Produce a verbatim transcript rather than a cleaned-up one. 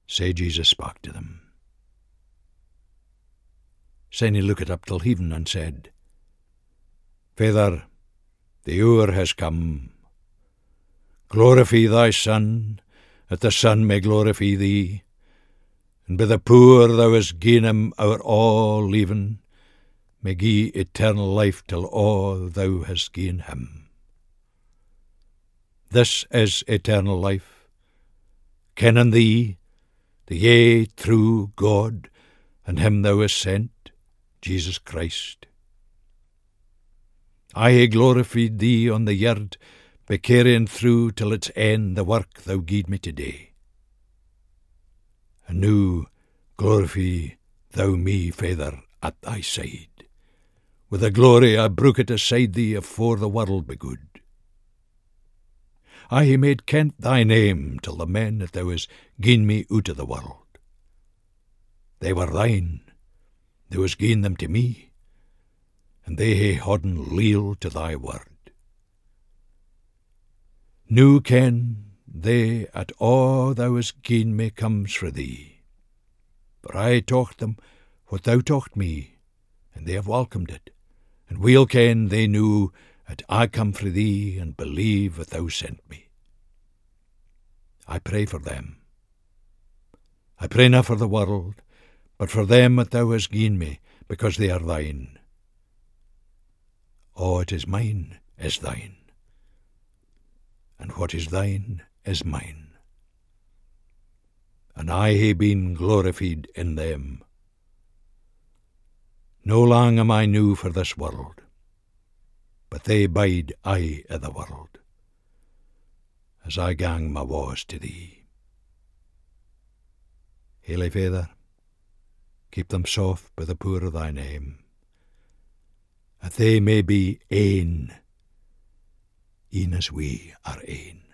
Sae Jesus spake to them. Syne he looked up till heaven and said, Father, the hour has come. Glorify thy Son, that the Son may glorify thee. And by the poor thou hast given him our all leaving, may gie eternal life till all thou hast given him. This is eternal life, kenning thee, the yea true God, and him thou hast sent, Jesus Christ. I hae glorified thee on the yard, by carrying through till its end the work thou gied me today. And now glorify thou me, Father, at thy side, with the glory I brooked aside thee afore the world begood. I hae made kent thy name till the men that thou hast gi'en me out of the world. They were thine, thou hast gi'en them to me, and they hae hodden leal to thy word. Now ken they at all thou hast gi'en me comes fra thee, for I taught them what thou taught me, and they have welcomed it, and weel ken they knew that I come fra thee, and believe that thou sent me. I pray for them. I pray not for the world, but for them that thou hast gi'en me, because they are thine. All it is mine is thine, and what is thine is mine. And I hae been glorified in them. No long am I new for this world, but they bide aye i' the world, as I gang my wa's to thee. Hail, Father, keep them soft by the poor of thy name, that they may be ane, e'en as we are ane.